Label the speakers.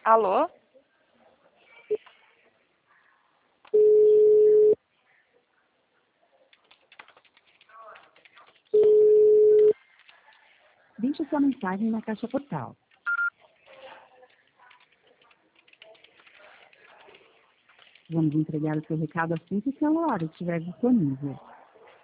Speaker 1: Alô?
Speaker 2: Deixe sua mensagem na caixa postal. Vamos entregar o seu recado assim que o celular estiver disponível.